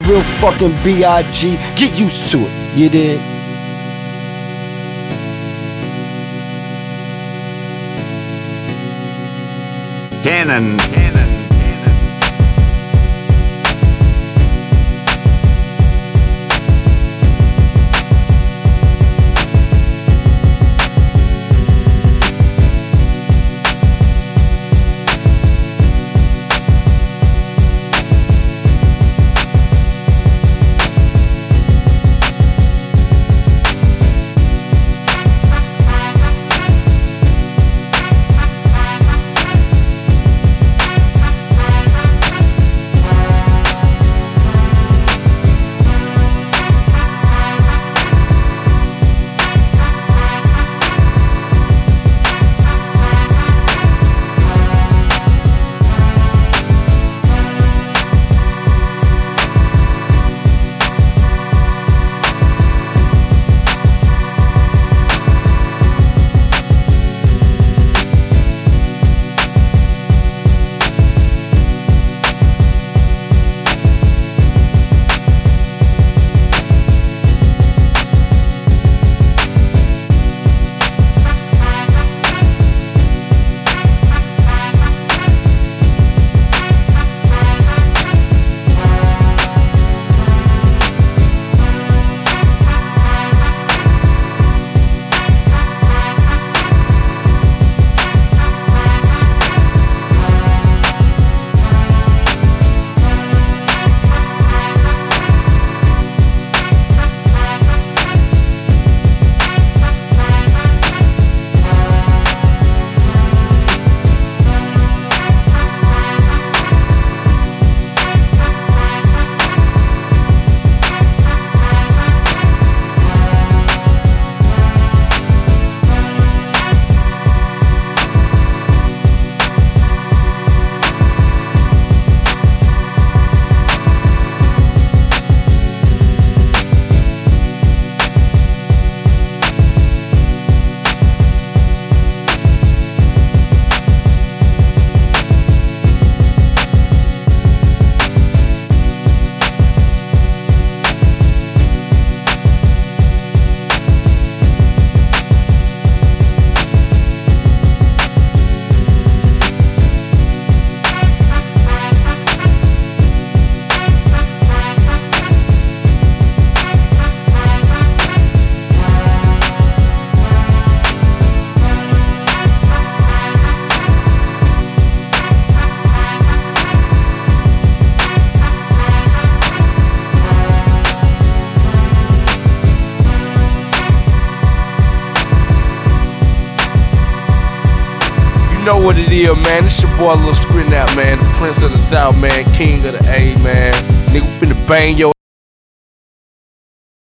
real fucking B.I.G. Get used to it, you did. Cannon. You know what it is, man. It's your boy Lil Skrin out, man. The Prince of the South, man. King of the A, man. Nigga, finna bang your